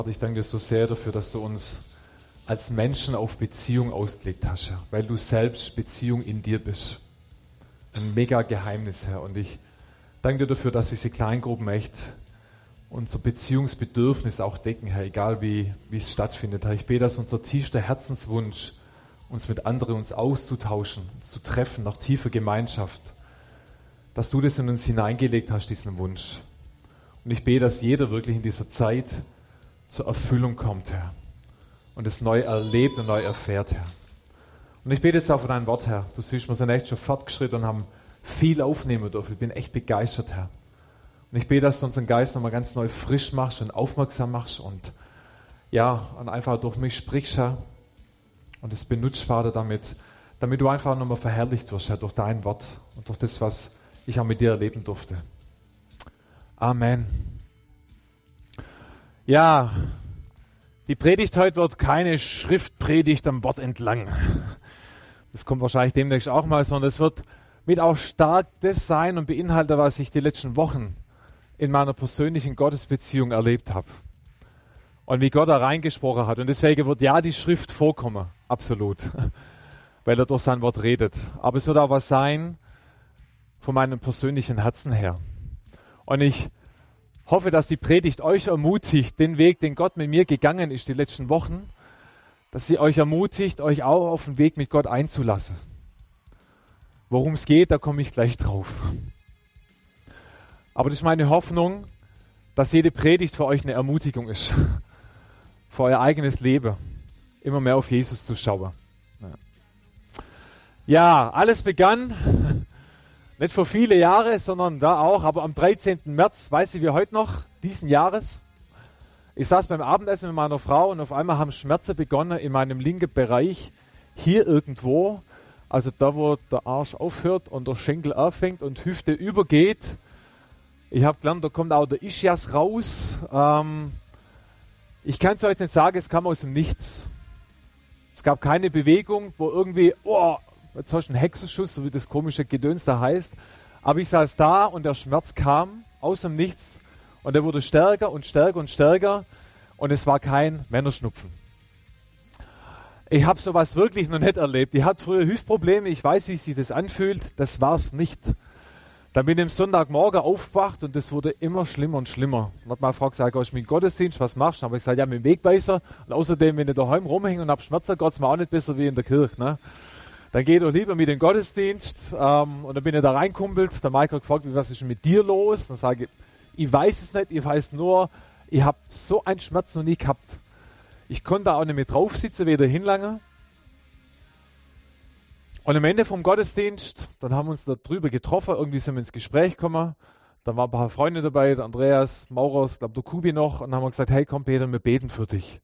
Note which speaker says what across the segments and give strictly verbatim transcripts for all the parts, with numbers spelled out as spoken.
Speaker 1: Ich danke dir so sehr dafür, dass du uns als Menschen auf Beziehung ausgelegt hast, Herr, weil du selbst Beziehung in dir bist. Ein mega Geheimnis, Herr. Und ich danke dir dafür, dass diese Kleingruppen echt unser Beziehungsbedürfnis auch decken, Herr, egal wie, wie es stattfindet, Herr. Ich bete, dass unser tiefster Herzenswunsch, uns mit anderen uns auszutauschen, uns zu treffen, nach tiefer Gemeinschaft, dass du das in uns hineingelegt hast, diesen Wunsch. Und ich bete, dass jeder wirklich in dieser Zeit zur Erfüllung kommt, Herr, und es neu erlebt und neu erfährt, Herr. Und ich bete jetzt auch für dein Wort, Herr. Du siehst, wir sind echt schon fortgeschritten und haben viel aufnehmen dürfen. Ich bin echt begeistert, Herr. Und ich bete, dass du unseren Geist nochmal ganz neu frisch machst und aufmerksam machst und ja, und einfach durch mich sprichst, Herr, und es benutzt, Vater, damit, damit du einfach nochmal verherrlicht wirst, Herr, durch dein Wort und durch das, was ich auch mit dir erleben durfte. Amen. Ja, die Predigt heute wird keine Schriftpredigt am Wort entlang. Das kommt wahrscheinlich demnächst auch mal, sondern es wird mit auch stark das sein und beinhalten, was ich die letzten Wochen in meiner persönlichen Gottesbeziehung erlebt habe. Und wie Gott da reingesprochen hat. Und deswegen wird ja die Schrift vorkommen, absolut, weil er durch sein Wort redet. Aber es wird auch was sein von meinem persönlichen Herzen her. Und ich hoffe, dass die Predigt euch ermutigt, den Weg, den Gott mit mir gegangen ist die letzten Wochen, dass sie euch ermutigt, euch auch auf den Weg mit Gott einzulassen. Worum es geht, da komme ich gleich drauf. Aber das ist meine Hoffnung, dass jede Predigt für euch eine Ermutigung ist, für euer eigenes Leben, immer mehr auf Jesus zu schauen. Ja, alles begann, nicht vor viele Jahre, sondern da auch, aber am dreizehnten März, weiß ich wie heute noch, diesen Jahres. Ich saß beim Abendessen mit meiner Frau und auf einmal haben Schmerzen begonnen in meinem linken Bereich, hier irgendwo, also da, wo der Arsch aufhört und der Schenkel anfängt und Hüfte übergeht. Ich habe gelernt, da kommt auch der Ischias raus. Ähm, ich kann es euch nicht sagen, es kam aus dem Nichts. Es gab keine Bewegung, wo irgendwie, oh, jetzt hast du einen Hexenschuss, so wie das komische Gedöns da heißt. Aber ich saß da und der Schmerz kam aus dem Nichts und der wurde stärker und stärker und stärker und es war kein Männerschnupfen. Ich habe sowas wirklich noch nicht erlebt. Ich hatte früher Hüftprobleme, ich weiß, wie sich das anfühlt, das war es nicht. Dann bin ich am Sonntagmorgen aufgewacht und das wurde immer schlimmer und schlimmer. Und hat meine Frau gesagt, gehst du mit dem Gottesdienst, was machst du? Dann habe ich gesagt, ja, mit dem Wegweiser. Und außerdem, wenn ich daheim rumhänge und habe Schmerzen, geht es mir auch nicht besser wie in der Kirche. Ne? Dann geht doch lieber mit dem Gottesdienst. Ähm, und dann bin ich da reinkumpelt. Der Mike hat gefragt, was ist denn mit dir los? Dann sage ich, ich weiß es nicht, ich weiß nur, ich habe so einen Schmerz noch nie gehabt. Ich konnte da auch nicht mehr drauf sitzen, weder hinlange. Und am Ende vom Gottesdienst, dann haben wir uns da drüber getroffen, irgendwie sind wir ins Gespräch gekommen. Dann waren ein paar Freunde dabei, der Andreas, Maurus, glaube der Kubi noch. Und dann haben wir gesagt, hey komm Peter, wir beten für dich.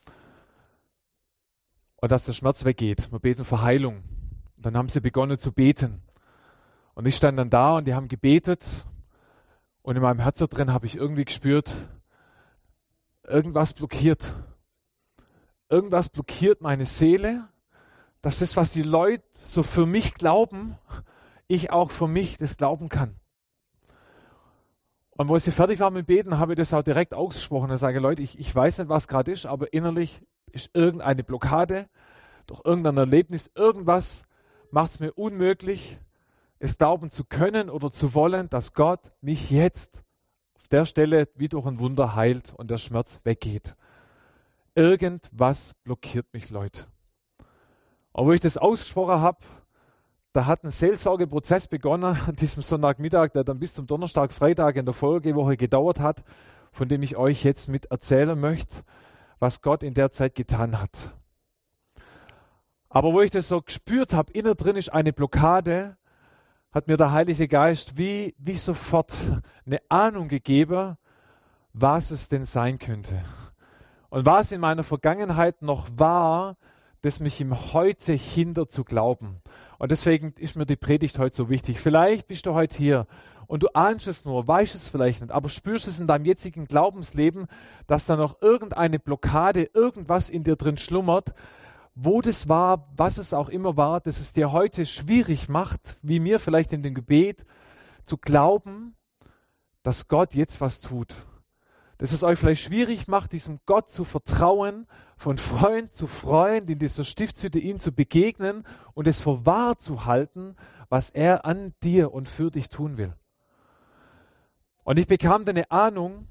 Speaker 1: Und dass der Schmerz weggeht. Wir beten für Heilung. Und dann haben sie begonnen zu beten. Und ich stand dann da und die haben gebetet. Und in meinem Herzen drin habe ich irgendwie gespürt, irgendwas blockiert. Irgendwas blockiert meine Seele. Dass das, was die Leute so für mich glauben, ich auch für mich das glauben kann. Und wo sie fertig waren mit Beten, habe ich das auch direkt ausgesprochen. Da sage ich, Leute, ich, ich weiß nicht, was gerade ist, aber innerlich ist irgendeine Blockade, durch irgendein Erlebnis, irgendwas macht es mir unmöglich, es glauben zu können oder zu wollen, dass Gott mich jetzt auf der Stelle wie durch ein Wunder heilt und der Schmerz weggeht. Irgendwas blockiert mich, Leute. Und wo ich das ausgesprochen habe, da hat ein Seelsorgeprozess begonnen an diesem Sonntagmittag, der dann bis zum Donnerstag, Freitag in der Folgewoche gedauert hat, von dem ich euch jetzt mit erzählen möchte, was Gott in der Zeit getan hat. Aber wo ich das so gespürt habe, innen drin ist eine Blockade, hat mir der Heilige Geist wie, wie sofort eine Ahnung gegeben, was es denn sein könnte. Und was in meiner Vergangenheit noch war, das mich im Heute hindert zu glauben. Und deswegen ist mir die Predigt heute so wichtig. Vielleicht bist du heute hier und du ahnst es nur, weißt es vielleicht nicht, aber spürst es in deinem jetzigen Glaubensleben, dass da noch irgendeine Blockade, irgendwas in dir drin schlummert, wo das war, was es auch immer war, dass es dir heute schwierig macht, wie mir vielleicht in dem Gebet, zu glauben, dass Gott jetzt was tut. dass es euch vielleicht schwierig macht, diesem Gott zu vertrauen, von Freund zu Freund in dieser Stiftshütte ihm zu begegnen und es für wahr zu halten, was er an dir und für dich tun will. Und ich bekam dann eine Ahnung,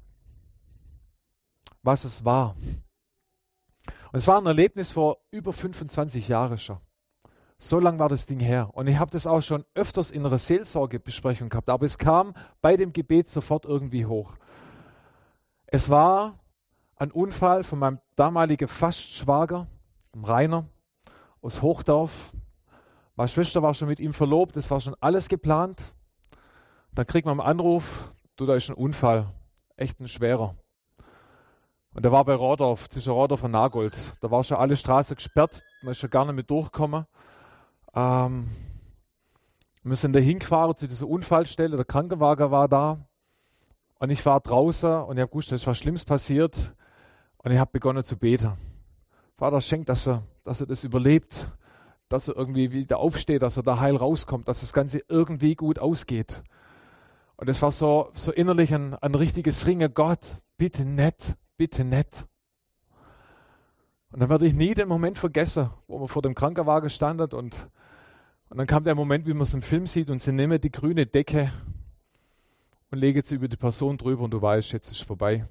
Speaker 1: was es war. Und es war ein Erlebnis vor über fünfundzwanzig Jahren schon. So lang war das Ding her. Und ich habe das auch schon öfters in einer Seelsorgebesprechung gehabt, aber es kam bei dem Gebet sofort irgendwie hoch. Es war ein Unfall von meinem damaligen Fastschwager, dem Rainer, aus Hochdorf. Meine Schwester war schon mit ihm verlobt, das war schon alles geplant. Dann kriegt man einen Anruf, du, da ist ein Unfall, echt ein schwerer. Und der war bei Rohrdorf, zwischen Rohrdorf und Nagold. Da war schon alle Straße gesperrt, man ist schon gar nicht mehr durchgekommen. Ähm, wir sind da hingefahren zu dieser Unfallstelle, der Krankenwagen war da. Und ich war draußen und ich habe gewusst, es ist was Schlimmes passiert. Und ich habe begonnen zu beten. Vater, schenk, dass er, dass er das überlebt, dass er irgendwie wieder aufsteht, dass er da heil rauskommt, dass das Ganze irgendwie gut ausgeht. Und es war so, so innerlich ein, ein richtiges Ringen, Gott, bitte nicht, bitte nicht. Und dann werde ich nie den Moment vergessen, wo man vor dem Krankenwagen standet und, und dann kam der Moment, wie man es im Film sieht und sie nehmen die grüne Decke und legen sie über die Person drüber und du weißt, jetzt ist es vorbei.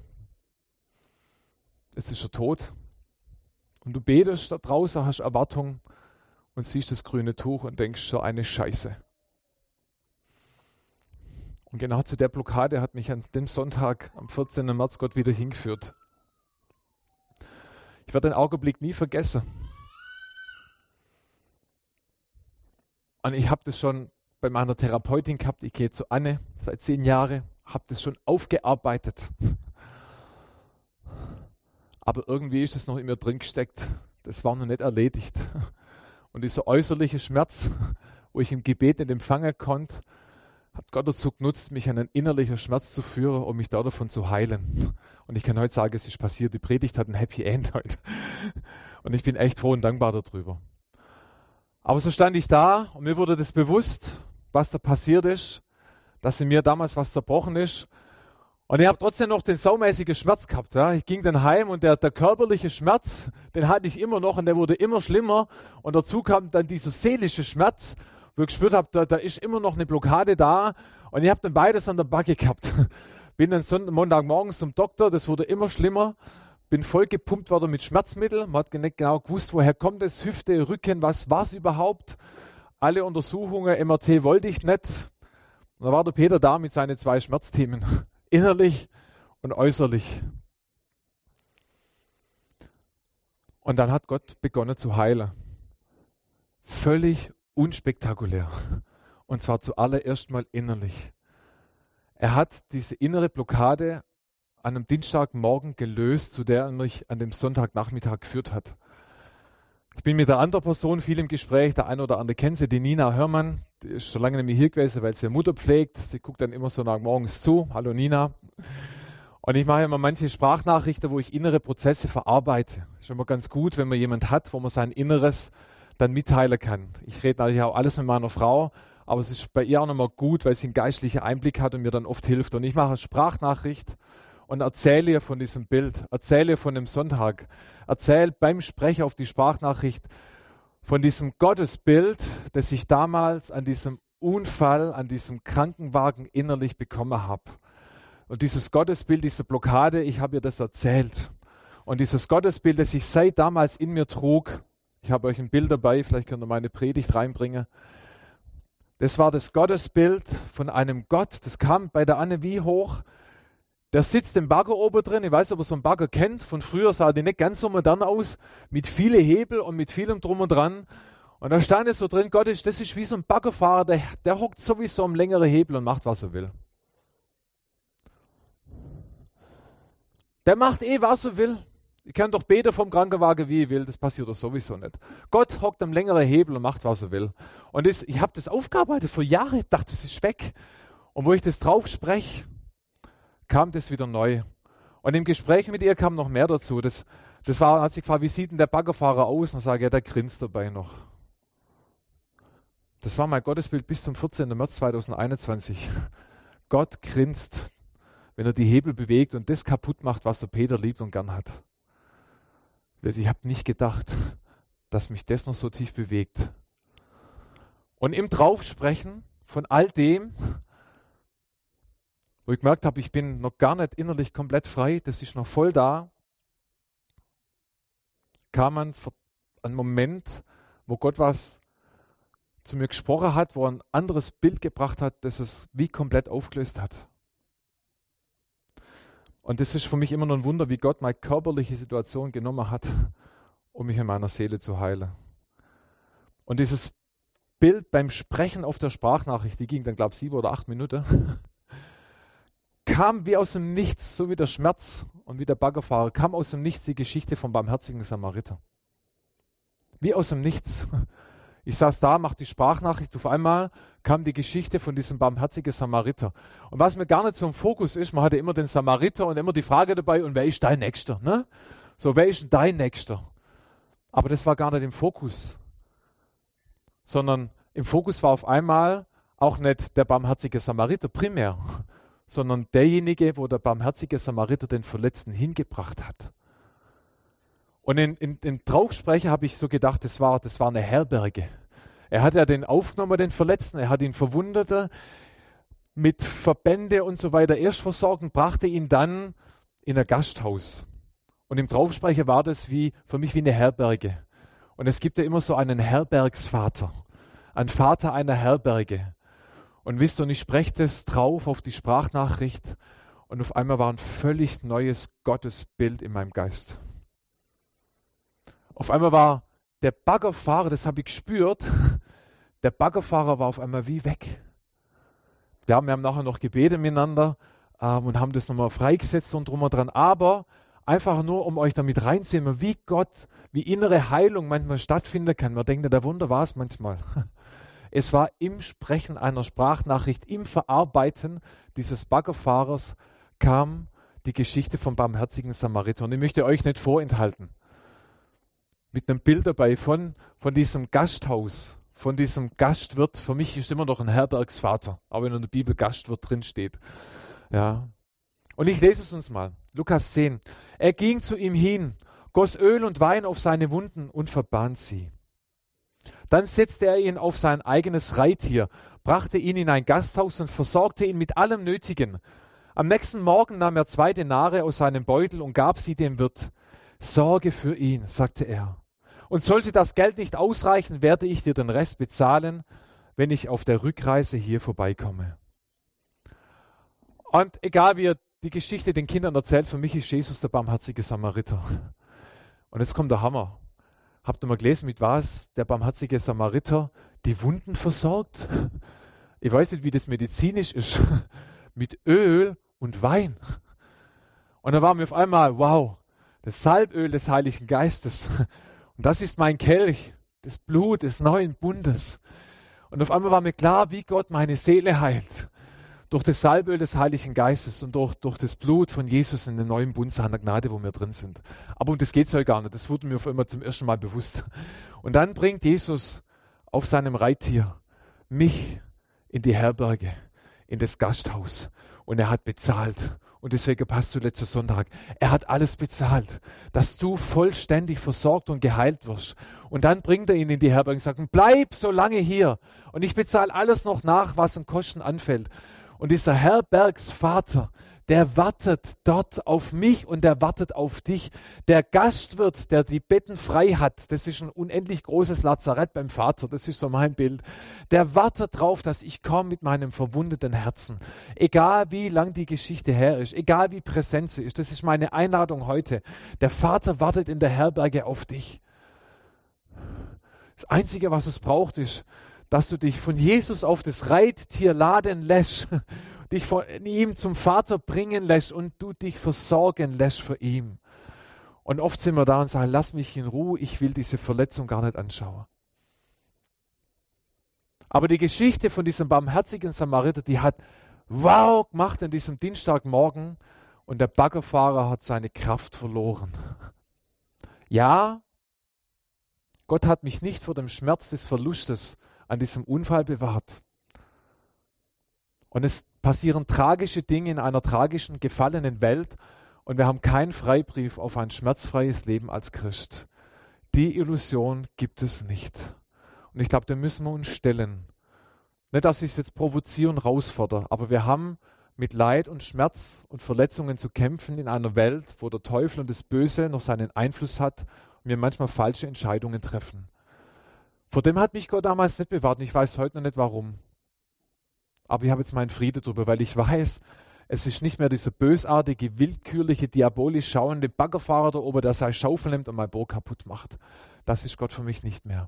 Speaker 1: Jetzt ist er tot. Und du betest da draußen, hast Erwartung und siehst das grüne Tuch und denkst, so eine Scheiße. Und genau zu der Blockade hat mich an dem Sonntag, am vierzehnten März, Gott wieder hingeführt. Ich werde den Augenblick nie vergessen. Und ich habe das schon bei meiner Therapeutin gehabt. Ich gehe zu Anne seit zehn Jahren, habe das schon aufgearbeitet. Aber irgendwie ist das noch in mir drin gesteckt. Das war noch nicht erledigt. Und dieser äußerliche Schmerz, wo ich im Gebet nicht empfangen konnte, hat Gott dazu genutzt, mich an einen innerlichen Schmerz zu führen, um mich da davon zu heilen. Und ich kann heute sagen, es ist passiert. Die Predigt hat ein Happy End heute. Und ich bin echt froh und dankbar darüber. Aber so stand ich da und mir wurde das bewusst, was da passiert ist, dass in mir damals was zerbrochen ist. Und ich habe trotzdem noch den saumäßigen Schmerz gehabt. Ja. Ich ging dann heim und der, der körperliche Schmerz, den hatte ich immer noch und der wurde immer schlimmer. Und dazu kam dann dieser seelische Schmerz, wo ich gespürt habe, da, da ist immer noch eine Blockade da. Und ich habe dann beides an der Backe gehabt. Bin dann Sonntag, Montagmorgens zum Doktor, das wurde immer schlimmer. Bin voll gepumpt worden mit Schmerzmitteln. Man hat nicht genau gewusst, woher kommt es, Hüfte, Rücken, was war es überhaupt. Alle Untersuchungen, M R T wollte ich nicht. Und da war der Peter da mit seinen zwei Schmerzthemen. Innerlich und äußerlich. Und dann hat Gott begonnen zu heilen. Völlig unspektakulär. Und zwar zuallererst mal innerlich. Er hat diese innere Blockade an einem Dienstagmorgen gelöst, zu der er mich an dem Sonntagnachmittag geführt hat. Ich bin mit der anderen Person viel im Gespräch, der eine oder andere kennt sie, die Nina Hörmann, die ist schon lange nicht mehr hier gewesen, weil sie ihre Mutter pflegt. Sie guckt dann immer so nach morgens zu. Hallo Nina. Und ich mache immer manche Sprachnachrichten, wo ich innere Prozesse verarbeite. Ist immer ganz gut, wenn man jemand hat, wo man sein Inneres dann mitteilen kann. Ich rede natürlich auch alles mit meiner Frau, aber es ist bei ihr auch nochmal gut, weil sie einen geistlichen Einblick hat und mir dann oft hilft. Und ich mache eine Sprachnachricht und erzähle ihr von diesem Bild, erzähle ihr von dem Sonntag, erzähle beim Sprechen auf die Sprachnachricht von diesem Gottesbild, das ich damals an diesem Unfall, an diesem Krankenwagen innerlich bekommen habe. Und dieses Gottesbild, diese Blockade, ich habe ihr das erzählt. Und dieses Gottesbild, das ich seit damals in mir trug, ich habe euch ein Bild dabei, vielleicht könnt ihr meine Predigt reinbringen. Das war das Gottesbild von einem Gott, das kam bei der Anne wie hoch. Der sitzt im Bagger oben drin, ich weiß nicht, ob ihr so einen Bagger kennt, von früher sah die nicht ganz so modern aus, mit vielen Hebel und mit vielem drum und dran. Und da stand es so drin, Gott ist, das ist wie so ein Baggerfahrer, der, der hockt sowieso am längeren Hebel und macht, was er will. Der macht eh, was er will. Ich kann doch beten vom Krankenwagen, wie ich will, das passiert doch sowieso nicht. Gott hockt am längeren Hebel und macht, was er will. Und das, ich habe das aufgearbeitet vor Jahren, ich dachte, das ist weg. Und wo ich das drauf spreche, kam das wieder neu. Und im Gespräch mit ihr kam noch mehr dazu. Das, das war, hat sie gefragt, wie sieht denn der Baggerfahrer aus? Und ich sage, ja, der grinst dabei noch. Das war mein Gottesbild bis zum vierzehnten März zweitausendeinundzwanzig. Gott grinst. wenn er die Hebel bewegt und das kaputt macht, was der Peter liebt und gern hat. Ich habe nicht gedacht, dass mich das noch so tief bewegt. Und im Draufsprechen von all dem, wo ich gemerkt habe, ich bin noch gar nicht innerlich komplett frei, das ist noch voll da, kam ein, ein Moment, wo Gott was zu mir gesprochen hat, wo er ein anderes Bild gebracht hat, das es wie komplett aufgelöst hat. Und das ist für mich immer noch ein Wunder, wie Gott meine körperliche Situation genommen hat, um mich in meiner Seele zu heilen. Und dieses Bild beim Sprechen auf der Sprachnachricht, die ging dann, glaube ich, sieben oder acht Minuten, kam wie aus dem Nichts, so wie der Schmerz und wie der Baggerfahrer, kam aus dem Nichts die Geschichte vom barmherzigen Samariter. Wie aus dem Nichts. Ich saß da, machte die Sprachnachricht, auf einmal kam die Geschichte von diesem barmherzigen Samariter. Und was mir gar nicht so im Fokus ist, man hatte immer den Samariter und immer die Frage dabei, und wer ist dein Nächster? Ne? So, wer ist denn dein Nächster? Aber das war gar nicht im Fokus. Sondern im Fokus war auf einmal auch nicht der barmherzige Samariter primär, sondern derjenige, wo der barmherzige Samariter den Verletzten hingebracht hat. Und in, in, in Draufsprecher habe ich so gedacht, das war, das war eine Herberge. Er hat ja den aufgenommen, den Verletzten, er hat ihn Verwundete mit Verbände und so weiter erst versorgt und brachte ihn dann in ein Gasthaus. Und im Draufsprecher war das wie, für mich wie eine Herberge. Und es gibt ja immer so einen Herbergsvater, einen Vater einer Herberge. Und wisst ihr, und ich spreche das drauf auf die Sprachnachricht und auf einmal war ein völlig neues Gottesbild in meinem Geist. Auf einmal war der Baggerfahrer, das habe ich gespürt, der Baggerfahrer war auf einmal wie weg. Ja, wir haben nachher noch gebetet miteinander ähm, und haben das nochmal freigesetzt und drum und dran. Aber einfach nur, um euch damit reinzunehmen, wie Gott, wie innere Heilung manchmal stattfinden kann. Man denkt, der Wunder war es manchmal. Es war im Sprechen einer Sprachnachricht, im Verarbeiten dieses Baggerfahrers kam die Geschichte vom barmherzigen Samariter. Und ich möchte euch nicht vorenthalten. Mit einem Bild dabei von, von diesem Gasthaus, von diesem Gastwirt. Für mich ist immer noch ein Herbergsvater, auch wenn in der Bibel Gastwirt drinsteht. Ja. Und ich lese es uns mal. Lukas zehn. Er ging zu ihm hin, goss Öl und Wein auf seine Wunden und verband sie. Dann setzte er ihn auf sein eigenes Reittier, brachte ihn in ein Gasthaus und versorgte ihn mit allem Nötigen. Am nächsten Morgen nahm er zwei Denare aus seinem Beutel und gab sie dem Wirt. Sorge für ihn, sagte er. Und sollte das Geld nicht ausreichen, werde ich dir den Rest bezahlen, wenn ich auf der Rückreise hier vorbeikomme. Und egal wie ihr die Geschichte den Kindern erzählt, für mich ist Jesus der barmherzige Samariter. Und jetzt kommt der Hammer. Habt ihr mal gelesen, mit was der barmherzige Samariter die Wunden versorgt? Ich weiß nicht, wie das medizinisch ist. Mit Öl und Wein. Und da war mir auf einmal, wow, das Salböl des Heiligen Geistes. Und das ist mein Kelch, das Blut des neuen Bundes. Und auf einmal war mir klar, wie Gott meine Seele heilt. Durch das Salböl des Heiligen Geistes und durch, durch das Blut von Jesus in den neuen Bund seiner Gnade, wo wir drin sind. Aber um das geht es heute gar nicht. Das wurde mir auf einmal zum ersten Mal bewusst. Und dann bringt Jesus auf seinem Reittier mich in die Herberge, in das Gasthaus. Und er hat bezahlt. Und deswegen passt zu letzter Sonntag. Er hat alles bezahlt, dass du vollständig versorgt und geheilt wirst. Und dann bringt er ihn in die Herberge und sagt, bleib so lange hier. Und ich bezahle alles noch nach, was an Kosten anfällt. Und dieser Herbergsvater, der wartet dort auf mich und der wartet auf dich. Der Gastwirt, der die Betten frei hat, das ist ein unendlich großes Lazarett beim Vater, das ist so mein Bild. Der wartet drauf, dass ich komme mit meinem verwundeten Herzen. Egal wie lang die Geschichte her ist, egal wie präsent sie ist, das ist meine Einladung heute. Der Vater wartet in der Herberge auf dich. Das Einzige, was es braucht, ist, dass du dich von Jesus auf das Reittier laden lässt, dich von ihm zum Vater bringen lässt und du dich versorgen lässt für ihn. Und oft sind wir da und sagen, lass mich in Ruhe, ich will diese Verletzung gar nicht anschauen. Aber die Geschichte von diesem barmherzigen Samariter, die hat wow gemacht an diesem Dienstagmorgen und der Baggerfahrer hat seine Kraft verloren. Ja, Gott hat mich nicht vor dem Schmerz des Verlustes an diesem Unfall bewahrt. Und es passieren tragische Dinge in einer tragischen, gefallenen Welt und wir haben keinen Freibrief auf ein schmerzfreies Leben als Christ. Die Illusion gibt es nicht. Und ich glaube, da müssen wir uns stellen. Nicht, dass ich es jetzt provoziere und herausfordere, aber wir haben mit Leid und Schmerz und Verletzungen zu kämpfen in einer Welt, wo der Teufel und das Böse noch seinen Einfluss hat und wir manchmal falsche Entscheidungen treffen. Vor dem hat mich Gott damals nicht bewahrt und ich weiß heute noch nicht warum. Aber ich habe jetzt meinen Frieden drüber, weil ich weiß, es ist nicht mehr dieser bösartige, willkürliche, diabolisch schauende Baggerfahrer da oben, der seine Schaufel nimmt und mein Boot kaputt macht. Das ist Gott für mich nicht mehr.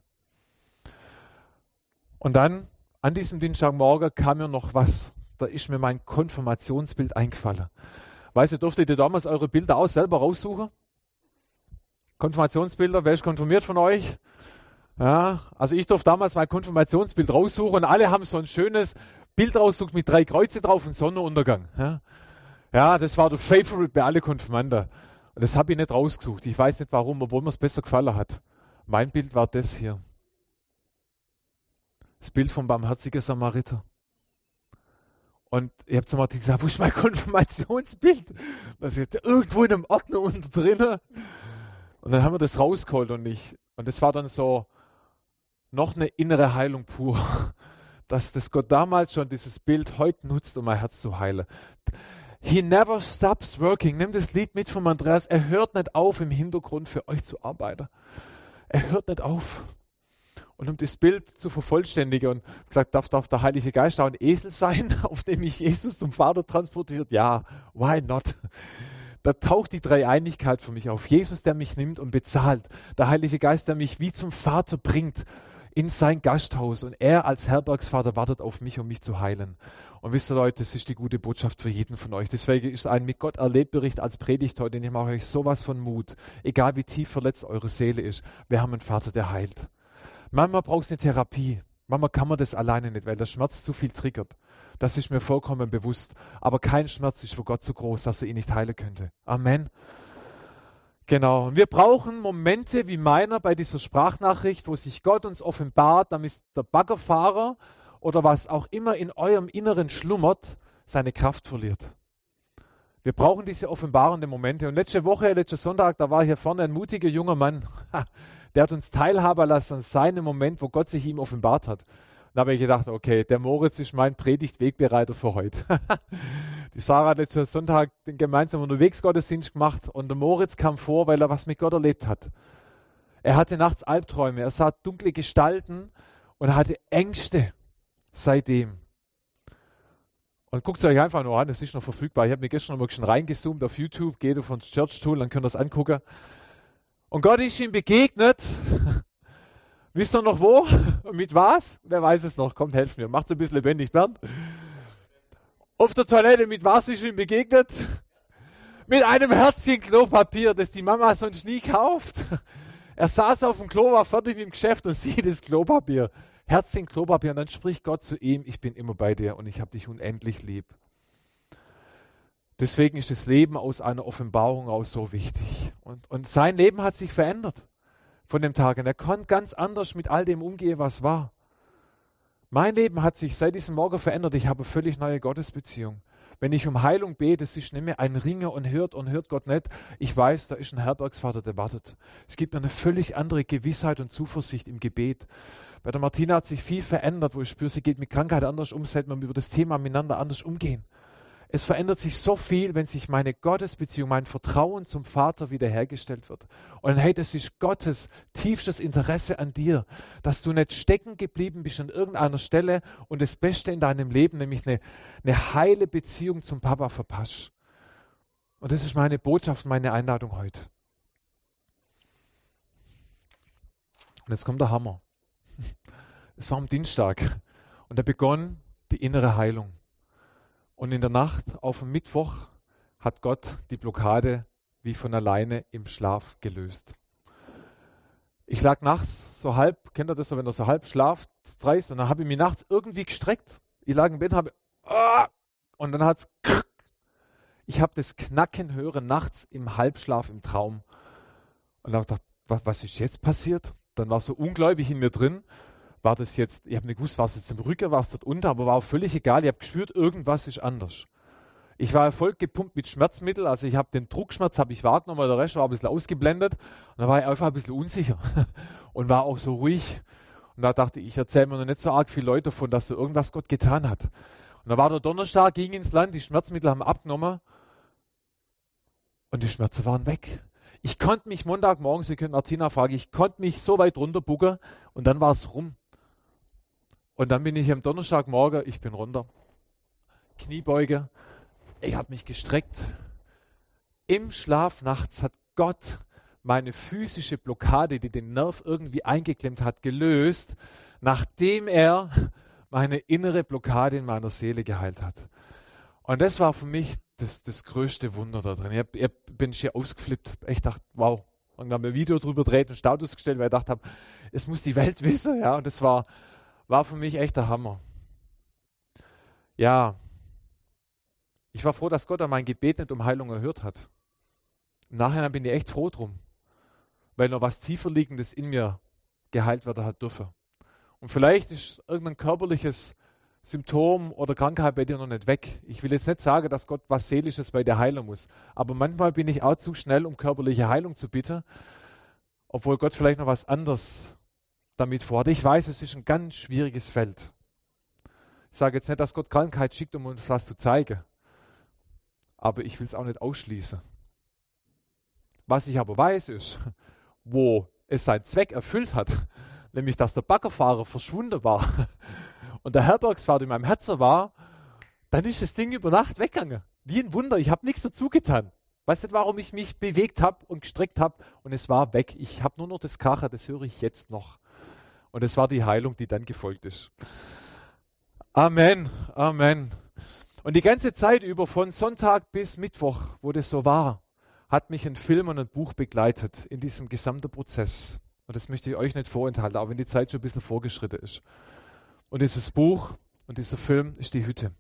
Speaker 1: Und dann, an diesem Dienstagmorgen, kam mir noch was. Da ist mir mein Konfirmationsbild eingefallen. Weißt du, durftet ihr damals eure Bilder auch selber raussuchen? Konfirmationsbilder, wer ist konfirmiert von euch? Ja, also ich durfte damals mein Konfirmationsbild raussuchen und alle haben so ein schönes Bild rausgesucht mit drei Kreuze drauf und Sonnenuntergang. Ja, ja, das war der Favorite bei allen Konfirmanden. Und das habe ich nicht rausgesucht. Ich weiß nicht warum, obwohl mir es besser gefallen hat. Mein Bild war das hier. Das Bild vom barmherzigen Samariter. Und ich habe zu Martin gesagt, wo ist mein Konfirmationsbild? Das ist irgendwo in einem Ordner unten drin. Und dann haben wir das rausgeholt und ich, und das war dann so noch eine innere Heilung pur. Dass das Gott damals schon dieses Bild heute nutzt, um mein Herz zu heilen. He never stops working. Nimm das Lied mit von Andreas. Er hört nicht auf, im Hintergrund für euch zu arbeiten. Er hört nicht auf. Und um das Bild zu vervollständigen und gesagt, darf, darf der Heilige Geist auch ein Esel sein, auf dem ich Jesus zum Vater transportiert? Ja, why not? Da taucht die Dreieinigkeit für mich auf. Jesus, der mich nimmt und bezahlt. Der Heilige Geist, der mich wie zum Vater bringt in sein Gasthaus. Und er als Herbergsvater wartet auf mich, um mich zu heilen. Und wisst ihr Leute, das ist die gute Botschaft für jeden von euch. Deswegen ist ein mit Gott erlebt Bericht als Predigt heute, denn ich mache euch sowas von Mut. Egal wie tief verletzt eure Seele ist. Wir haben einen Vater, der heilt. Manchmal braucht es eine Therapie. Manchmal kann man das alleine nicht, weil der Schmerz zu viel triggert. Das ist mir vollkommen bewusst. Aber kein Schmerz ist für Gott so groß, dass er ihn nicht heilen könnte. Amen. Genau. Und wir brauchen Momente wie meiner bei dieser Sprachnachricht, wo sich Gott uns offenbart, damit der Baggerfahrer oder was auch immer in eurem Inneren schlummert, seine Kraft verliert. Wir brauchen diese offenbarenden Momente. Und letzte Woche, letzten Sonntag, da war hier vorne ein mutiger junger Mann. Der hat uns teilhaben lassen an seinem Moment, wo Gott sich ihm offenbart hat. Da habe ich gedacht, okay, der Moritz ist mein Predigt-Wegbereiter für heute. Die Sarah hat letzten Sonntag den gemeinsamen Unterwegsgottesdienst gemacht und der Moritz kam vor, weil er was mit Gott erlebt hat. Er hatte nachts Albträume, er sah dunkle Gestalten und er hatte Ängste seitdem. Und guckt es euch einfach nur an, das ist noch verfügbar. Ich habe mir gestern noch mal schon reingezoomt auf YouTube, geht auf das Church Tool, dann könnt ihr das angucken. Und Gott ist ihm begegnet. Wisst ihr noch wo? Und mit was? Wer weiß es noch? Kommt, helft mir. Macht es ein bisschen lebendig, Bernd. Auf der Toilette, mit was ist ihm begegnet? Mit einem Herzchen Klopapier, das die Mama sonst nie kauft. Er saß auf dem Klo, war fertig mit dem Geschäft und sieht das Klopapier. Herzchen Klopapier. Und dann spricht Gott zu ihm, ich bin immer bei dir und ich habe dich unendlich lieb. Deswegen ist das Leben aus einer Offenbarung aus so wichtig. Und, und sein Leben hat sich verändert von dem Tag an. Er konnte ganz anders mit all dem umgehen, was war. Mein Leben hat sich seit diesem Morgen verändert. Ich habe eine völlig neue Gottesbeziehung. Wenn ich um Heilung bete, es ist nicht mehr ein Ringer und hört und hört Gott nicht. Ich weiß, da ist ein Herbergsvater, der wartet. Es gibt mir eine völlig andere Gewissheit und Zuversicht im Gebet. Bei der Martina hat sich viel verändert, wo ich spüre, sie geht mit Krankheit anders um, seit wir über das Thema miteinander anders umgehen. Es verändert sich so viel, wenn sich meine Gottesbeziehung, mein Vertrauen zum Vater wiederhergestellt wird. Und hey, das ist Gottes tiefstes Interesse an dir, dass du nicht stecken geblieben bist an irgendeiner Stelle und das Beste in deinem Leben, nämlich eine, eine heile Beziehung zum Papa verpasst. Und das ist meine Botschaft, meine Einladung heute. Und jetzt kommt der Hammer. Es war am Dienstag und da begann die innere Heilung. Und in der Nacht auf den Mittwoch hat Gott die Blockade wie von alleine im Schlaf gelöst. Ich lag nachts so halb, kennt ihr das so, wenn ihr so halb schlaft, dreist, und dann habe ich mich nachts irgendwie gestreckt. Ich lag im Bett und habe, ah, und dann hat es, ich habe das Knacken hören nachts im Halbschlaf, im Traum. Und dann habe ich gedacht, was, was ist jetzt passiert? Dann war so ungläubig in mir drin. war das jetzt, ich habe nicht gewusst, war es jetzt im Rücken, war es dort unten, aber war auch völlig egal. Ich habe gespürt, irgendwas ist anders. Ich war voll gepumpt mit Schmerzmittel, also ich habe den Druckschmerz habe ich wahrgenommen, der Rest war ein bisschen ausgeblendet und dann war ich einfach ein bisschen unsicher und war auch so ruhig. Und da dachte ich, ich erzähle mir noch nicht so arg viele Leute davon, dass so irgendwas Gott getan hat. Und dann war der Donnerstag, ging ins Land, die Schmerzmittel haben abgenommen und die Schmerzen waren weg. Ich konnte mich Montagmorgen, Sie können Martina fragen, ich konnte mich so weit runterbucken und dann war es rum. Und dann bin ich am Donnerstagmorgen, ich bin runter, Kniebeuge, ich habe mich gestreckt. Im Schlaf nachts hat Gott meine physische Blockade, die den Nerv irgendwie eingeklemmt hat, gelöst, nachdem er meine innere Blockade in meiner Seele geheilt hat. Und das war für mich das, das größte Wunder da drin. Ich, hab, ich bin hier ausgeflippt. Ich dachte, wow. Und dann habe ich ein Video drüber gedreht und Status gestellt, weil ich dachte, es muss die Welt wissen. Ja, und das war, war für mich echt der Hammer. Ja, ich war froh, dass Gott an mein Gebet nicht um Heilung erhört hat. Im Nachhinein bin ich echt froh drum, weil noch was Tieferliegendes in mir geheilt werden hat dürfen. Und vielleicht ist irgendein körperliches Symptom oder Krankheit bei dir noch nicht weg. Ich will jetzt nicht sagen, dass Gott was Seelisches bei dir heilen muss. Aber manchmal bin ich auch zu schnell, um körperliche Heilung zu bitten, obwohl Gott vielleicht noch was anderes damit vorhat. Ich weiß, es ist ein ganz schwieriges Feld. Ich sage jetzt nicht, dass Gott Krankheit schickt, um uns was zu zeigen. Aber ich will es auch nicht ausschließen. Was ich aber weiß ist, wo es seinen Zweck erfüllt hat, nämlich dass der Baggerfahrer verschwunden war und der Herbergsfahrer in meinem Herzen war, dann ist das Ding über Nacht weggegangen. Wie ein Wunder, ich habe nichts dazu getan. Weißt du, warum ich mich bewegt habe und gestreckt habe und es war weg. Ich habe nur noch das Kracher, das höre ich jetzt noch. Und es war die Heilung, die dann gefolgt ist. Amen, Amen. Und die ganze Zeit über, von Sonntag bis Mittwoch, wo das so war, hat mich ein Film und ein Buch begleitet in diesem gesamten Prozess. Und das möchte ich euch nicht vorenthalten, auch wenn die Zeit schon ein bisschen vorgeschritten ist. Und dieses Buch und dieser Film ist die Hütte.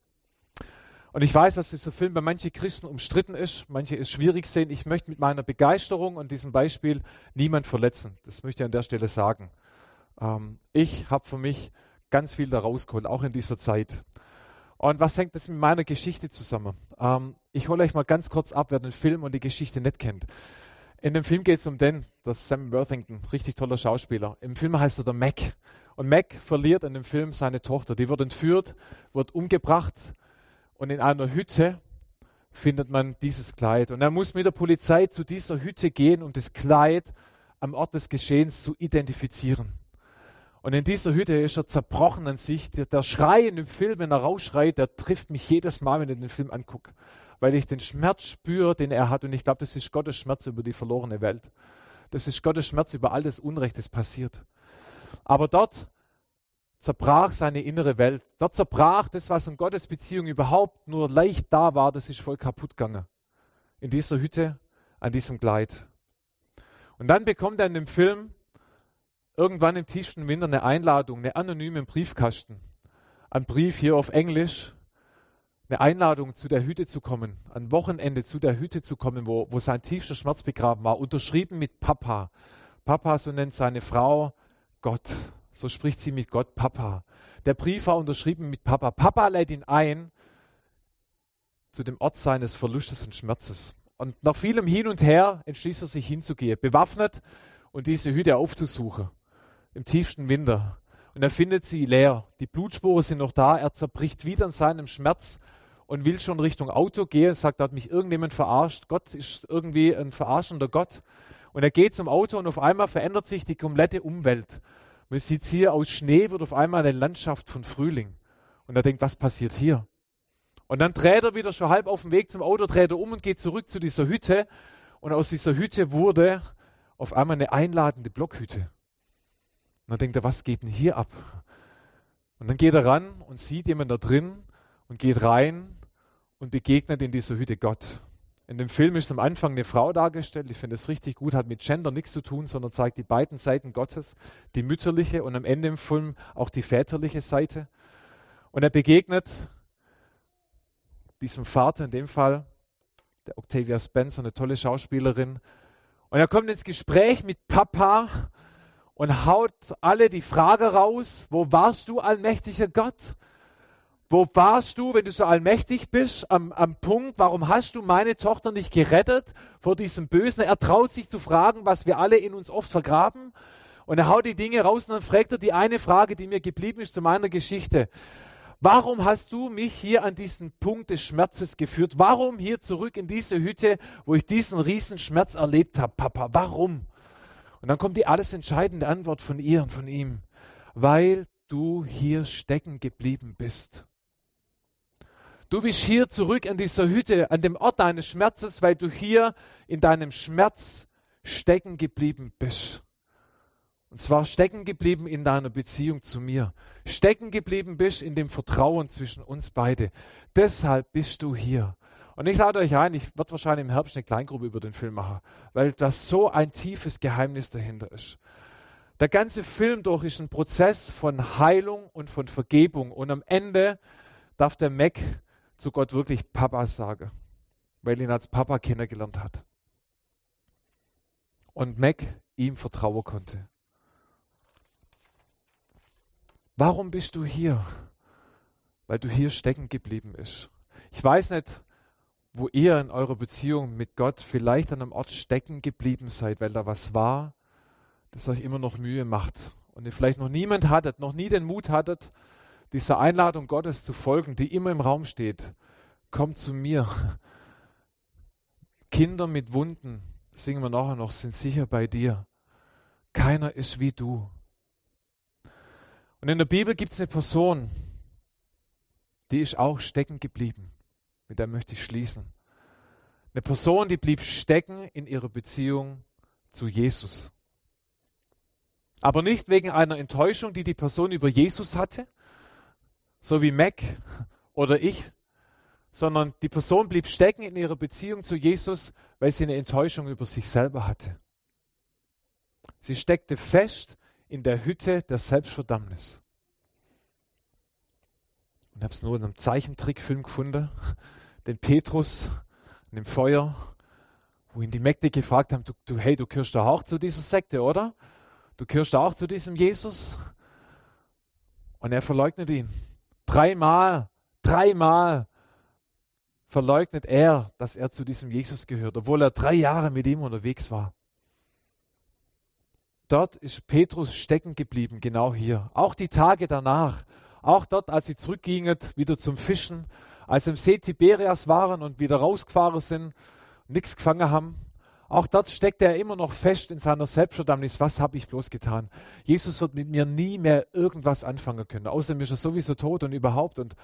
Speaker 1: Und ich weiß, dass dieser Film bei manchen Christen umstritten ist, manche es schwierig sehen. Ich möchte mit meiner Begeisterung und diesem Beispiel niemand verletzen. Das möchte ich an der Stelle sagen. Ähm, ich habe für mich ganz viel da rausgeholt, auch in dieser Zeit. Und was hängt das mit meiner Geschichte zusammen? Ähm, ich hole euch mal ganz kurz ab, wer den Film und die Geschichte nicht kennt. In dem Film geht es um den, das Sam Worthington, richtig toller Schauspieler. Im Film heißt er der Mac. Und Mac verliert in dem Film seine Tochter. Die wird entführt, wird umgebracht und in einer Hütte findet man dieses Kleid. Und er muss mit der Polizei zu dieser Hütte gehen, um das Kleid am Ort des Geschehens zu identifizieren. Und in dieser Hütte ist er zerbrochen an sich. Der, der Schrei in dem Film, wenn er rausschreit, der trifft mich jedes Mal, wenn ich den Film angucke. Weil ich den Schmerz spüre, den er hat. Und ich glaube, das ist Gottes Schmerz über die verlorene Welt. Das ist Gottes Schmerz über all das Unrecht, das passiert. Aber dort zerbrach seine innere Welt. Dort zerbrach das, was in Gottes Beziehung überhaupt nur leicht da war, das ist voll kaputt gegangen. In dieser Hütte, an diesem Kleid. Und dann bekommt er in dem Film irgendwann im tiefsten Winter eine Einladung, eine anonyme Briefkasten. Ein Brief hier auf Englisch, eine Einladung zu der Hütte zu kommen, ein Wochenende zu der Hütte zu kommen, wo, wo sein tiefster Schmerz begraben war, unterschrieben mit Papa. Papa, so nennt seine Frau Gott. So spricht sie mit Gott, Papa. Der Brief war unterschrieben mit Papa. Papa lädt ihn ein zu dem Ort seines Verlustes und Schmerzes. Und nach vielem Hin und Her entschließt er sich hinzugehen, bewaffnet und diese Hütte aufzusuchen. Im tiefsten Winter. Und er findet sie leer. Die Blutspuren sind noch da. Er zerbricht wieder in seinem Schmerz und will schon Richtung Auto gehen. Sagt, da hat mich irgendjemand verarscht. Gott ist irgendwie ein verarschender Gott. Und er geht zum Auto und auf einmal verändert sich die komplette Umwelt. Man sieht hier, aus Schnee wird auf einmal eine Landschaft von Frühling. Und er denkt, was passiert hier? Und dann dreht er wieder schon halb auf dem Weg zum Auto, dreht er um und geht zurück zu dieser Hütte. Und aus dieser Hütte wurde auf einmal eine einladende Blockhütte. Und dann denkt er, was geht denn hier ab? Und dann geht er ran und sieht jemanden da drin und geht rein und begegnet in dieser Hütte Gott. In dem Film ist am Anfang eine Frau dargestellt, ich finde es richtig gut, hat mit Gender nichts zu tun, sondern zeigt die beiden Seiten Gottes, die mütterliche und am Ende im Film auch die väterliche Seite. Und er begegnet diesem Vater, in dem Fall der Octavia Spencer, eine tolle Schauspielerin. Und er kommt ins Gespräch mit Papa. und haut alle die Frage raus, wo warst du, allmächtiger Gott? Wo warst du, wenn du so allmächtig bist, am, am Punkt, warum hast du meine Tochter nicht gerettet vor diesem Bösen? Er traut sich zu fragen, was wir alle in uns oft vergraben. Und er haut die Dinge raus und dann fragt er die eine Frage, die mir geblieben ist zu meiner Geschichte. Warum hast du mich hier an diesen Punkt des Schmerzes geführt? Warum hier zurück in diese Hütte, wo ich diesen riesen Schmerz erlebt habe, Papa? Warum? Und dann kommt die alles entscheidende Antwort von ihr und von ihm. Weil du hier stecken geblieben bist. Du bist hier zurück an dieser Hütte, an dem Ort deines Schmerzes, weil du hier in deinem Schmerz stecken geblieben bist. Und zwar stecken geblieben in deiner Beziehung zu mir. Stecken geblieben bist in dem Vertrauen zwischen uns beide. Deshalb bist du hier. Und ich lade euch ein, ich werde wahrscheinlich im Herbst eine Kleingruppe über den Film machen, weil das so ein tiefes Geheimnis dahinter ist. Der ganze Film durch ist ein Prozess von Heilung und von Vergebung. Und am Ende darf der Mac zu Gott wirklich Papa sagen, weil ihn als Papa kennengelernt hat. Und Mac ihm vertrauen konnte. Warum bist du hier? Weil du hier stecken geblieben bist. Ich weiß nicht, wo ihr in eurer Beziehung mit Gott vielleicht an einem Ort stecken geblieben seid, weil da was war, das euch immer noch Mühe macht. Und ihr vielleicht noch niemand hattet, noch nie den Mut hattet, dieser Einladung Gottes zu folgen, die immer im Raum steht. Komm zu mir. Kinder mit Wunden, singen wir nachher noch, sind sicher bei dir. Keiner ist wie du. Und in der Bibel gibt es eine Person, die ist auch stecken geblieben. Mit der möchte ich schließen. Eine Person, die blieb stecken in ihrer Beziehung zu Jesus. Aber nicht wegen einer Enttäuschung, die die Person über Jesus hatte, so wie Mac oder ich, sondern die Person blieb stecken in ihrer Beziehung zu Jesus, weil sie eine Enttäuschung über sich selber hatte. Sie steckte fest in der Hütte der Selbstverdammnis. Und habe es nur in einem Zeichentrickfilm gefunden, den Petrus in dem Feuer, wo ihn die Mägde gefragt haben, du, du, hey, du gehörst doch auch zu dieser Sekte, oder? Du gehörst auch zu diesem Jesus? Und er verleugnet ihn. Dreimal, dreimal verleugnet er, dass er zu diesem Jesus gehört, obwohl er drei Jahre mit ihm unterwegs war. Dort ist Petrus stecken geblieben, genau hier. Auch die Tage danach, auch dort, als sie zurückgingen, wieder zum Fischen, als sie im See Tiberias waren und wieder rausgefahren sind, nichts gefangen haben. Auch dort steckte er immer noch fest in seiner Selbstverdammnis. Was habe ich bloß getan? Jesus wird mit mir nie mehr irgendwas anfangen können. Außerdem ist er sowieso tot und überhaupt. Und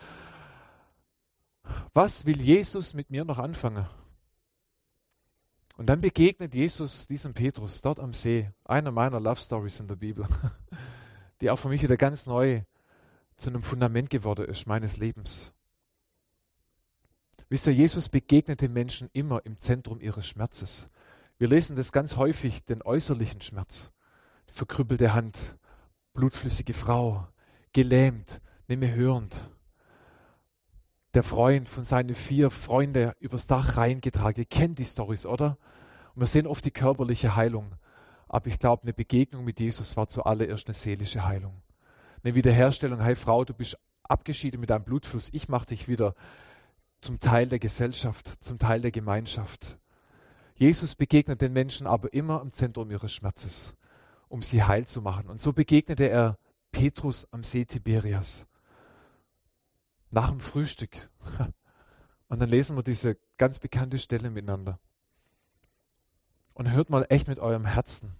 Speaker 1: was will Jesus mit mir noch anfangen? Und dann begegnet Jesus diesem Petrus dort am See. Einer meiner Love Stories in der Bibel, die auch für mich wieder ganz neu zu einem Fundament geworden ist meines Lebens. Wisst ihr, Jesus begegnete Menschen immer im Zentrum ihres Schmerzes. Wir lesen das ganz häufig, den äußerlichen Schmerz. Verkrüppelte Hand, blutflüssige Frau, gelähmt, nicht mehr hörend. Der Freund von seinen vier Freunden übers Dach reingetragen. Ihr kennt die Storys, oder? Und wir sehen oft die körperliche Heilung. Aber ich glaube, eine Begegnung mit Jesus war zuallererst eine seelische Heilung. Eine Wiederherstellung. Hey Frau, du bist abgeschieden mit deinem Blutfluss. Ich mache dich wieder zum Teil der Gesellschaft, zum Teil der Gemeinschaft. Jesus begegnet den Menschen aber immer im Zentrum ihres Schmerzes, um sie heil zu machen. Und so begegnete er Petrus am See Tiberias. Nach dem Frühstück. Und dann lesen wir diese ganz bekannte Stelle miteinander. Und hört mal echt mit eurem Herzen.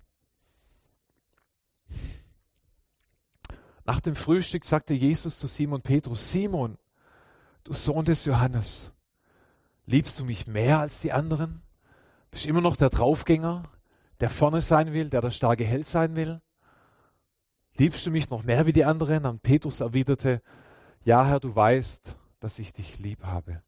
Speaker 1: Nach dem Frühstück sagte Jesus zu Simon Petrus, Simon, du Sohn des Johannes, liebst du mich mehr als die anderen? Bist du immer noch der Draufgänger, der vorne sein will, der der starke Held sein will? Liebst du mich noch mehr wie die anderen? Und Petrus erwiderte, ja, Herr, du weißt, dass ich dich lieb habe.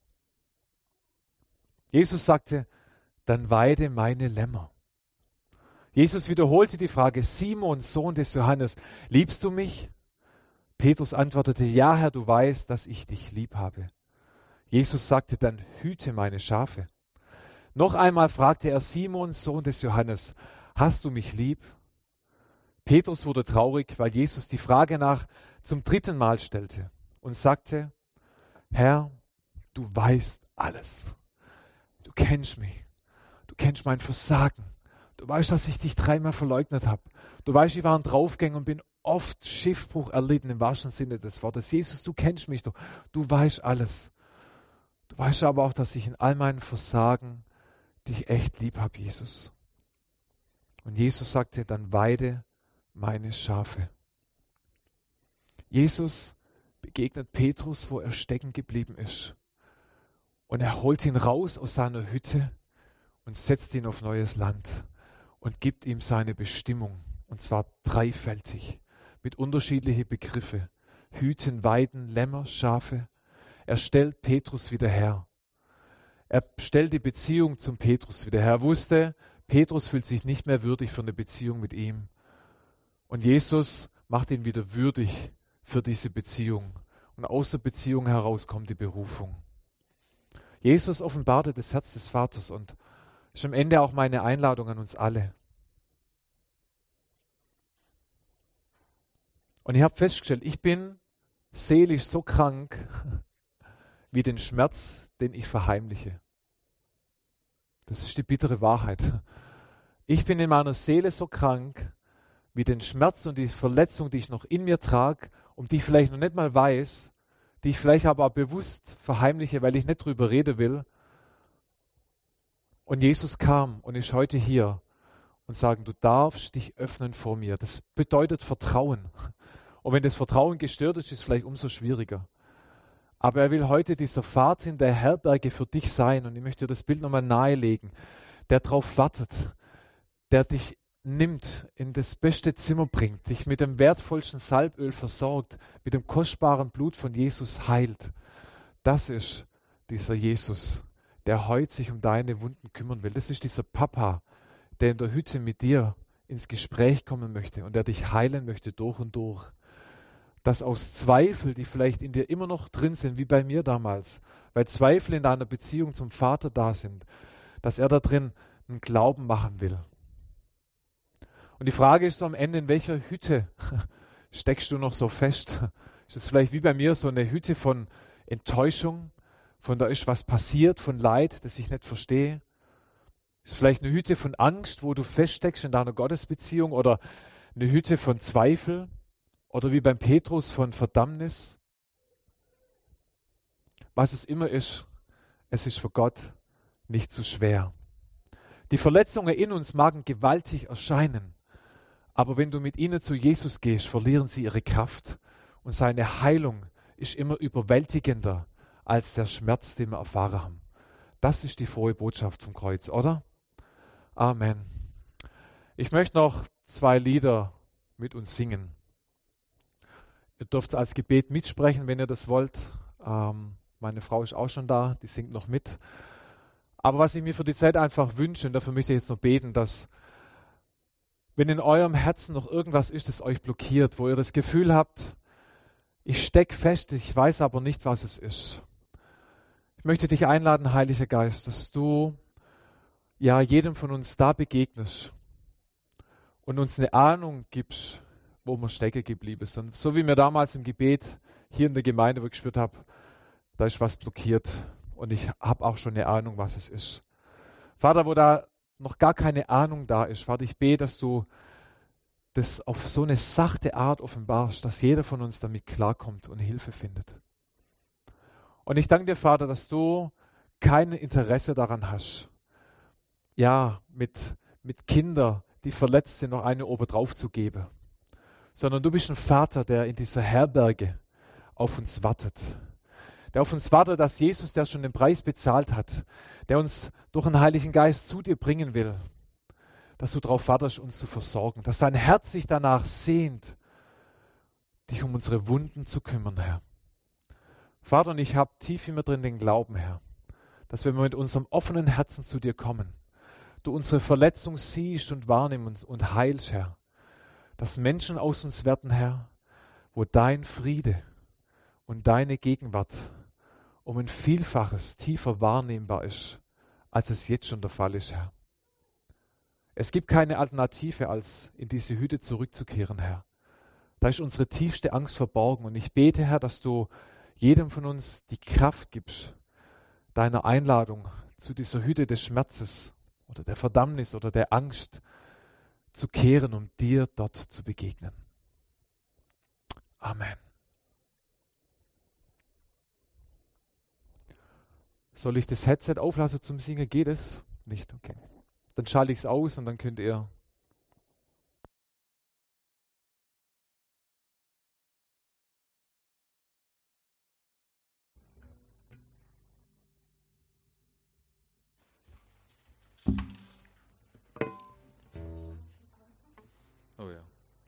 Speaker 1: Jesus sagte, dann weide meine Lämmer. Jesus wiederholte die Frage, Simon, Sohn des Johannes, liebst du mich? Petrus antwortete, ja, Herr, du weißt, dass ich dich lieb habe. Jesus sagte dann, hüte meine Schafe. Noch einmal fragte er Simon, Sohn des Johannes, hast du mich lieb? Petrus wurde traurig, weil Jesus die Frage nach zum dritten Mal stellte und sagte, Herr, du weißt alles. Du kennst mich. Du kennst mein Versagen. Du weißt, dass ich dich dreimal verleugnet habe. Du weißt, ich war ein Draufgänger und bin oft Schiffbruch erlitten im wahrsten Sinne des Wortes. Jesus, du kennst mich doch. Du weißt alles. Du weißt aber auch, dass ich in all meinen Versagen dich echt lieb habe, Jesus. Und Jesus sagte, dann weide meine Schafe. Jesus begegnet Petrus, wo er stecken geblieben ist. Und er holt ihn raus aus seiner Hütte und setzt ihn auf neues Land und gibt ihm seine Bestimmung. Und zwar dreifältig, mit unterschiedlichen Begriffen. Hüten, Weiden, Lämmer, Schafe. Er stellt Petrus wieder her. Er stellt die Beziehung zum Petrus wieder her. Er wusste, Petrus fühlt sich nicht mehr würdig für eine Beziehung mit ihm. Und Jesus macht ihn wieder würdig für diese Beziehung. Und aus der Beziehung heraus kommt die Berufung. Jesus offenbarte das Herz des Vaters und ist am Ende auch meine Einladung an uns alle. Und ich habe festgestellt, ich bin seelisch so krank wie den Schmerz, den ich verheimliche. Das ist die bittere Wahrheit. Ich bin in meiner Seele so krank wie den Schmerz und die Verletzung, die ich noch in mir trage, um die ich vielleicht noch nicht mal weiß, die ich vielleicht aber auch bewusst verheimliche, weil ich nicht drüber reden will. Und Jesus kam und ist heute hier und sagt, du darfst dich öffnen vor mir. Das bedeutet Vertrauen. Und wenn das Vertrauen gestört ist, ist es vielleicht umso schwieriger. Aber er will heute dieser Vater in der Herberge für dich sein. Und ich möchte dir das Bild nochmal nahelegen, der darauf wartet, der dich nimmt, in das beste Zimmer bringt, dich mit dem wertvollsten Salböl versorgt, mit dem kostbaren Blut von Jesus heilt. Das ist dieser Jesus, der heute sich um deine Wunden kümmern will. Das ist dieser Papa, der in der Hütte mit dir ins Gespräch kommen möchte und der dich heilen möchte durch und durch. Dass aus Zweifel, die vielleicht in dir immer noch drin sind, wie bei mir damals, weil Zweifel in deiner Beziehung zum Vater da sind, dass er da drin einen Glauben machen will. Und die Frage ist so am Ende, in welcher Hütte steckst du noch so fest? Ist es vielleicht wie bei mir so eine Hütte von Enttäuschung, von da ist was passiert, von Leid, das ich nicht verstehe? Ist es vielleicht eine Hütte von Angst, wo du feststeckst in deiner Gottesbeziehung, oder eine Hütte von Zweifel, oder wie beim Petrus von Verdammnis? Was es immer ist, es ist für Gott nicht zu schwer. Die Verletzungen in uns magen gewaltig erscheinen, aber wenn du mit ihnen zu Jesus gehst, verlieren sie ihre Kraft und seine Heilung ist immer überwältigender als der Schmerz, den wir erfahren haben. Das ist die frohe Botschaft vom Kreuz, oder? Amen. Ich möchte noch zwei Lieder mit uns singen. Ihr dürft als Gebet mitsprechen, wenn ihr das wollt. Ähm, meine Frau ist auch schon da, die singt noch mit. Aber was ich mir für die Zeit einfach wünsche, und dafür möchte ich jetzt noch beten, dass, wenn in eurem Herzen noch irgendwas ist, das euch blockiert, wo ihr das Gefühl habt, ich stecke fest, ich weiß aber nicht, was es ist. Ich möchte dich einladen, Heiliger Geist, dass du ja jedem von uns da begegnest und uns eine Ahnung gibst, wo wir stecken geblieben sind. So wie mir damals im Gebet hier in der Gemeinde, wo ich gespürt habe, da ist was blockiert. Und ich habe auch schon eine Ahnung, was es ist. Vater, wo da noch gar keine Ahnung da ist, Vater, ich bete, dass du das auf so eine sachte Art offenbarst, dass jeder von uns damit klarkommt und Hilfe findet. Und ich danke dir, Vater, dass du kein Interesse daran hast, ja, mit, mit Kindern, die verletzt sind, noch eine obendrauf zu geben, sondern du bist ein Vater, der in dieser Herberge auf uns wartet. Der auf uns wartet, dass Jesus, der schon den Preis bezahlt hat, der uns durch den Heiligen Geist zu dir bringen will, dass du darauf wartest, uns zu versorgen, dass dein Herz sich danach sehnt, dich um unsere Wunden zu kümmern, Herr. Vater, und ich habe tief in mir drin den Glauben, Herr, dass wenn wir mit unserem offenen Herzen zu dir kommen, du unsere Verletzung siehst und wahrnimmst und heilst, Herr, dass Menschen aus uns werden, Herr, wo dein Friede und deine Gegenwart um ein Vielfaches tiefer wahrnehmbar ist, als es jetzt schon der Fall ist, Herr. Es gibt keine Alternative, als in diese Hütte zurückzukehren, Herr. Da ist unsere tiefste Angst verborgen. Und ich bete, Herr, dass du jedem von uns die Kraft gibst, deiner Einladung zu dieser Hütte des Schmerzes oder der Verdammnis oder der Angst zu kehren, um dir dort zu begegnen. Amen. Soll ich das Headset auflassen zum Singen? Geht es? Nicht? Okay. Dann schalte ich es aus und dann könnt ihr... Oh ja.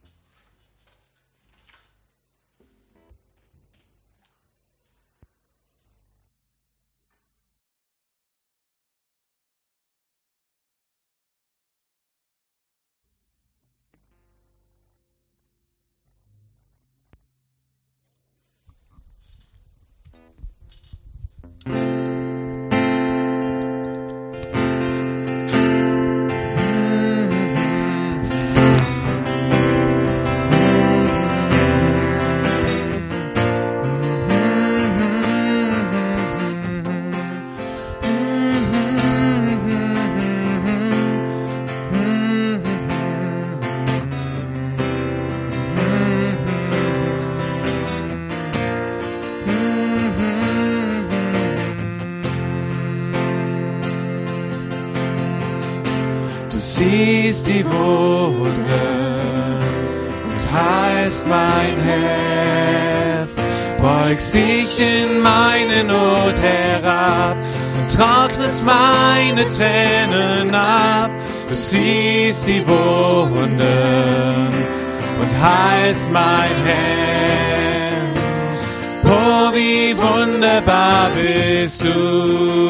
Speaker 2: Du siehst die Wunden und heilst mein Herz, beugst dich in meine Not herab und trocknest meine Tränen ab. Du siehst die Wunden und heilst mein Herz. Oh, wie wunderbar bist du.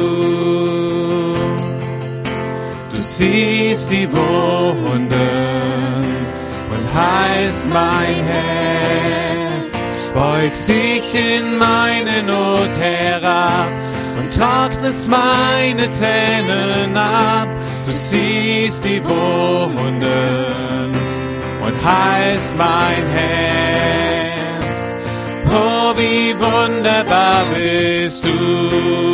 Speaker 2: Du siehst die Wunden und heilst mein Herz, beugst dich in meine Not herab und trocknest meine Tränen ab. Du siehst die Wunden und heilst mein Herz. Oh, wie wunderbar bist du.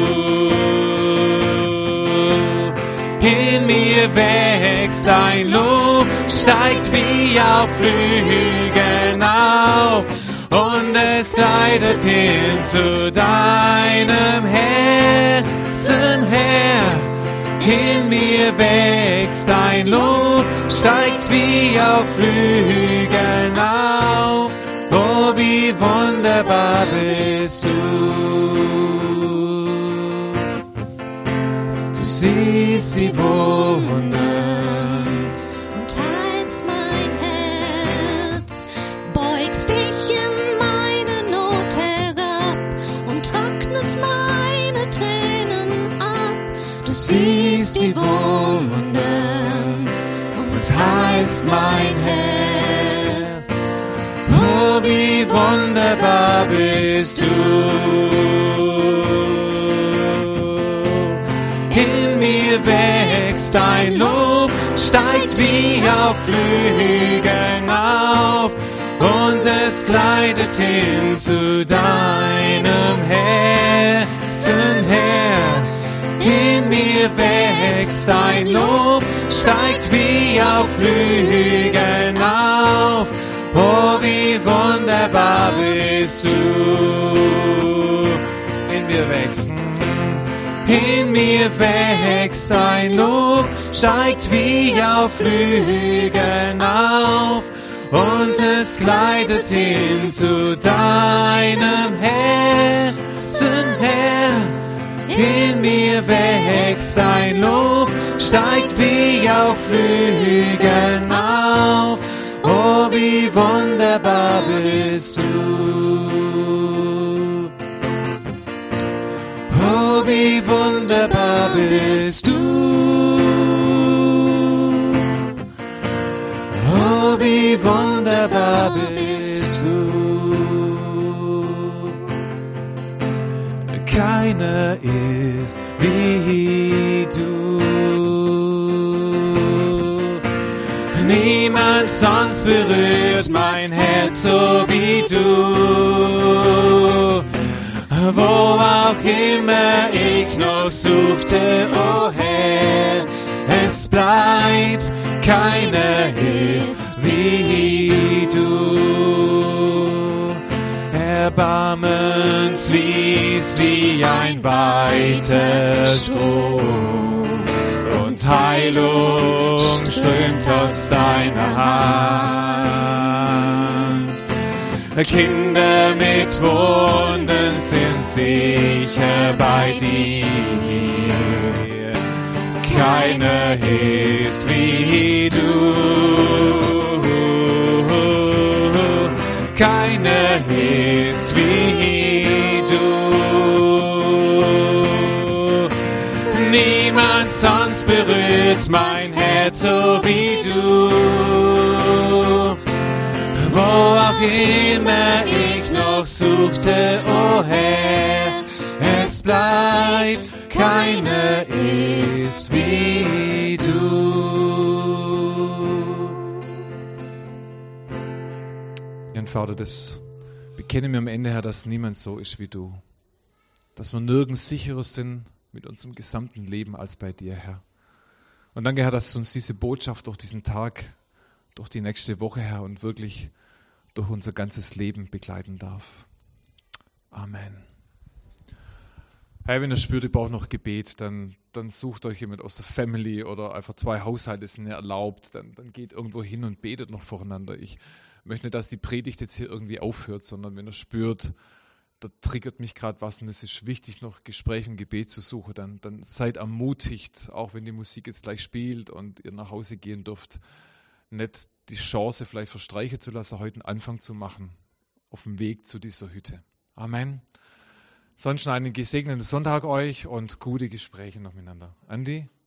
Speaker 2: In mir wächst ein Lob, steigt wie auf Flügeln auf und es gleitet hin zu deinem Herzen her. In mir wächst ein Lob, steigt wie auf Flügeln auf. Oh, wie wunderbar bist du. Du siehst die Wunden
Speaker 3: und heilst mein Herz, beugst dich in meine Not herab und trocknest meine Tränen ab. Du
Speaker 2: siehst die Wunden und heilst mein Herz. Oh, wie wunderbar bist du. In mir wächst ein Lob, steigt wie auf Flügeln auf und es gleitet hin zu deinem Herzen her. In mir wächst ein Lob, steigt wie auf Flügeln auf. Oh, wie wunderbar bist du. In mir wächst, in mir wächst ein Lob, steigt wie auf Flügeln auf und es gleitet hin zu deinem Herzen her. In mir wächst ein Lob, steigt wie auf Flügeln auf. Oh, wie wunderbar bist du. Oh, wie wunderbar bist du. Oh, wie wunderbar bist du. Keiner ist wie du. Niemand sonst berührt mein Herz so wie du. Wo auch immer ich noch suchte, oh Herr, es bleibt, keiner ist wie du. Erbarmen fließt wie ein weiter Strom und Heilung strömt aus deiner Hand. Kinder mit Wunden sind sicher bei dir. Keiner ist wie du. Keiner ist wie du. Niemand sonst berührt mein Herz so wie du. Wo auch immer ich noch suchte, oh Herr, es bleibt, keiner ist wie du.
Speaker 1: Ja, Vater, das bekennen wir am Ende, Herr, dass niemand so ist wie du. Dass wir nirgends sicherer sind mit unserem gesamten Leben als bei dir, Herr. Und danke, Herr, dass du uns diese Botschaft durch diesen Tag, durch die nächste Woche, Herr, und wirklich durch unser ganzes Leben begleiten darf. Amen. Hey, wenn ihr spürt, ihr braucht noch Gebet, dann, dann sucht euch jemand aus der Family oder einfach zwei Haushalte sind ja erlaubt, dann, dann geht irgendwo hin und betet noch voreinander. Ich möchte nicht, dass die Predigt jetzt hier irgendwie aufhört, sondern wenn ihr spürt, da triggert mich gerade was und es ist wichtig, noch Gespräch und Gebet zu suchen, dann, dann seid ermutigt, auch wenn die Musik jetzt gleich spielt und ihr nach Hause gehen dürft, nicht die Chance vielleicht verstreichen zu lassen, heute einen Anfang zu machen auf dem Weg zu dieser Hütte. Amen. Sonst einen gesegneten Sonntag euch und gute Gespräche noch miteinander. Andi?